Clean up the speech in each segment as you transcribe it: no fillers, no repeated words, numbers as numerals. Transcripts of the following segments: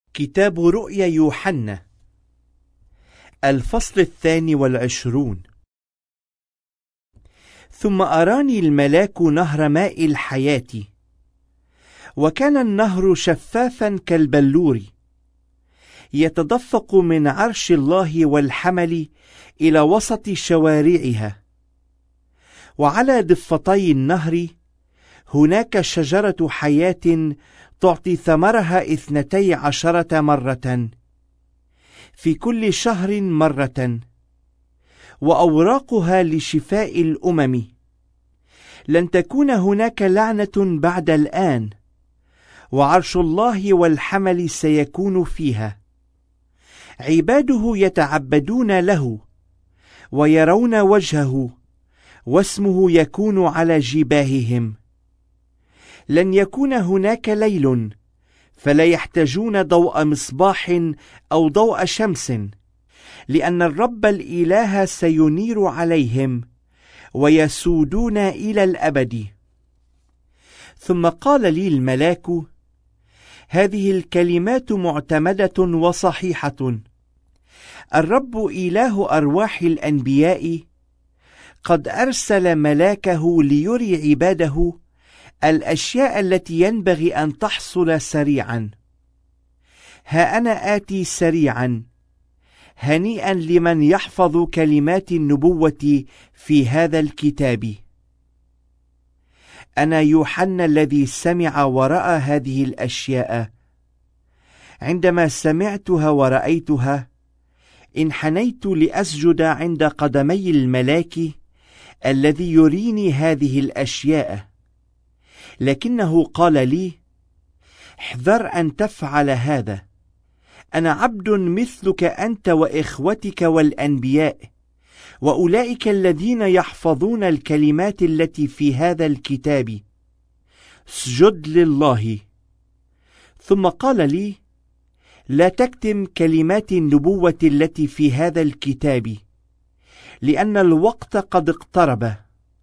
كتاب رؤيا يوحنا الفصل 22. ثم أراني الملاك نهر ماء الحياة، وكان النهر شفافا كالبلور، يتدفق من عرش الله والحمل إلى وسط شوارعها. وعلى ضفتي النهر هناك شجرة حياة تعطي ثمرها 12 مرة، في كل شهر مرة، وأوراقها لشفاء الأمم. لن تكون هناك لعنة بعد الآن، وعرش الله والحمل سيكون فيها. عباده يتعبدون له ويرون وجهه، واسمه يكون على جباههم. لن يكون هناك ليل، فلا يحتاجون ضوء مصباح أو ضوء شمس، لأن الرب الإله سينير عليهم، ويسودون إلى الأبد. ثم قال لي الملاك: هذه الكلمات معتمدة وصحيحة. الرب إله أرواح الأنبياء قد أرسل ملاكه ليري عباده الأشياء التي ينبغي أن تحصل سريعا. ها أنا آتي سريعا. هنيئا لمن يحفظ كلمات النبوة في هذا الكتاب. أنا يوحنا الذي سمع ورأى هذه الأشياء. عندما سمعتها ورأيتها، انحنيت لأسجد عند قدمي الملاك الذي يريني هذه الأشياء. لكنه قال لي: احذر أن تفعل هذا. أنا عبد مثلك أنت وإخوتك والأنبياء، وأولئك الذين يحفظون الكلمات التي في هذا الكتاب. اسجد لله. ثم قال لي: لا تكتم كلمات النبوة التي في هذا الكتاب، لأن الوقت قد اقترب.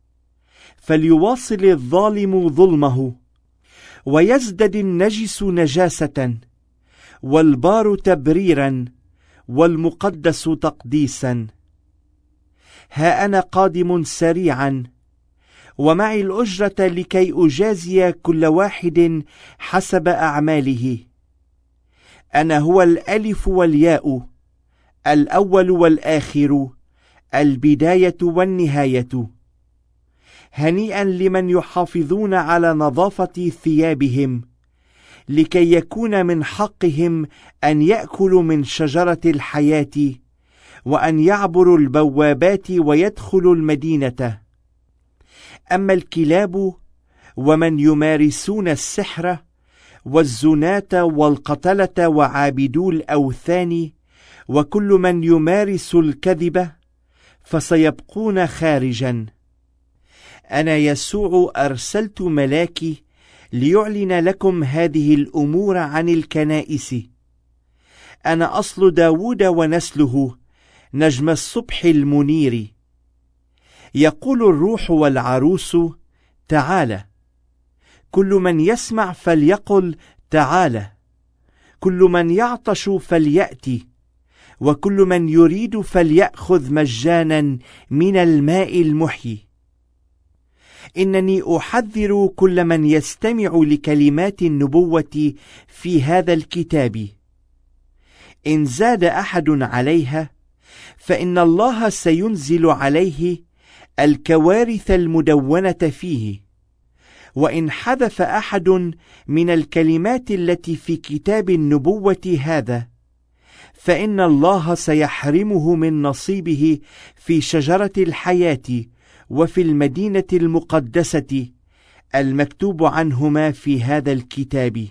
فليواصل الظالم ظلمه، ويزدد النجس نجاسة، والبار تبريرا، والمقدس تقديسا. ها أنا قادم سريعا، ومعي الأجرة لكي أجازي كل واحد حسب أعماله. أنا هو الألف والياء، الأول والآخر، البداية والنهاية. هنيئا لمن يحافظون على نظافة ثيابهم، لكي يكون من حقهم أن يأكلوا من شجرة الحياة، وأن يعبروا البوابات ويدخلوا المدينة. أما الكلاب ومن يمارسون السحر والزناة والقتلة وعابدو الأوثان وكل من يمارس الكذب فسيبقون خارجا. أنا يسوع أرسلت ملاكي ليعلن لكم هذه الأمور عن الكنائس. أنا أصل داود ونسله، نجم الصبح المنير. يقول الروح والعروس: تعالى. كل من يسمع فليقل: تعالى. كل من يعطش فليأتي، وكل من يريد فليأخذ مجانا من الماء المحيي. إنني أحذر كل من يستمع لكلمات النبوة في هذا الكتاب. إن زاد أحد عليها، فإن الله سينزل عليه الكوارث المدونة فيه. وإن حذف أحد من الكلمات التي في كتاب النبوة هذا، فإن الله سيحرمه من نصيبه في شجرة الحياة وفي المدينة المقدسة المكتوب عنهما في هذا الكتاب.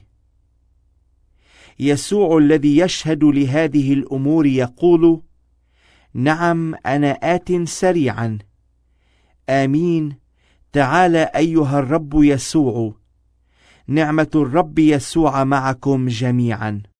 يسوع الذي يشهد لهذه الأمور يقول: نعم، أنا آت سريعا. آمين. تعالى أيها الرب يسوع. نعمة الرب يسوع معكم جميعا.